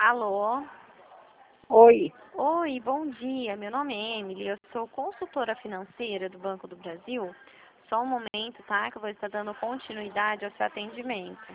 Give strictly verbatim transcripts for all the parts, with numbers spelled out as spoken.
Alô? Oi. Oi, bom dia. Meu nome é Emily, eu sou consultora financeira do Banco do Brasil. Só um momento, tá? Que eu vou estar dando continuidade ao seu atendimento.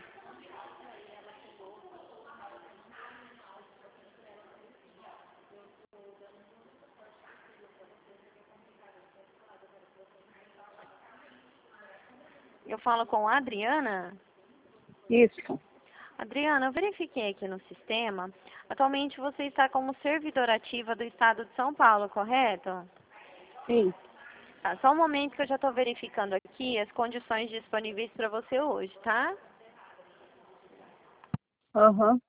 Eu falo com a Adriana. Isso. Adriana, eu verifiquei aqui no sistema. Atualmente você está como servidora ativa do Estado de São Paulo, correto? Sim. Tá, só um momento que eu já estou verificando aqui as condições disponíveis para você hoje, tá? Aham.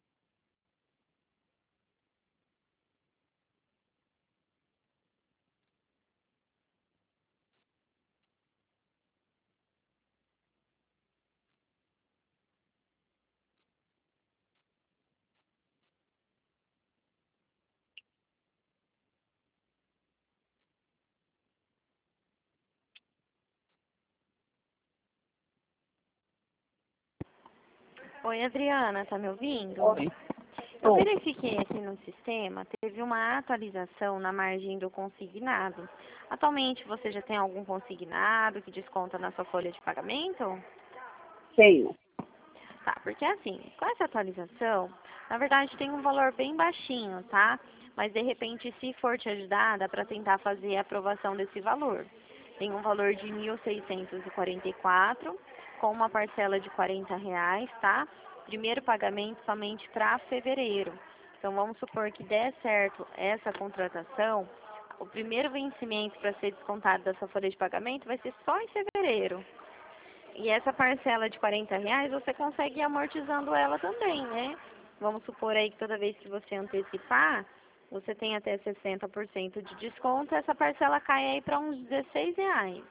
Oi, Adriana, tá me ouvindo? Oi. Eu Tô. verifiquei aqui no sistema, teve uma atualização na margem do consignado. Atualmente você já tem algum consignado que desconta na sua folha de pagamento? Tenho. Tá, porque assim, com essa atualização, na verdade tem um valor bem baixinho, tá? Mas de repente, se for te ajudar, dá para tentar fazer a aprovação desse valor. Tem um valor de mil seiscentos e quarenta e quatro, com uma parcela de quarenta reais, tá? Primeiro pagamento somente para fevereiro. Então vamos supor que der certo essa contratação, o primeiro vencimento para ser descontado da sua folha de pagamento vai ser só em fevereiro. E essa parcela de quarenta reais você consegue ir amortizando ela também, né? Vamos supor aí que toda vez que você antecipar, você tem até sessenta por cento de desconto, essa parcela cai aí para uns dezesseis reais.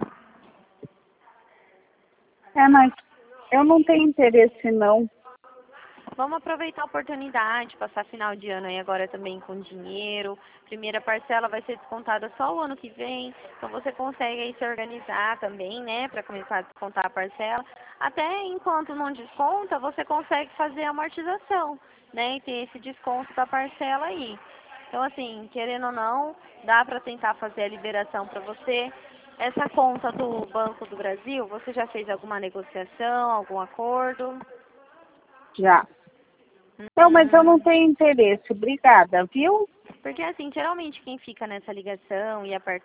É, mas eu não tenho interesse, não. Vamos aproveitar a oportunidade, passar final de ano aí agora também com dinheiro. Primeira parcela vai ser descontada só o ano que vem, então você consegue aí se organizar também, né, para começar a descontar a parcela. Até enquanto não desconta, você consegue fazer a amortização, né, e ter esse desconto da parcela aí. Então, assim, querendo ou não, dá para tentar fazer a liberação para você. Essa conta do Banco do Brasil, você já fez alguma negociação, algum acordo? Já. Não, mas eu não Hum. tenho interesse. Obrigada, viu? Porque assim, geralmente quem fica nessa ligação e aperta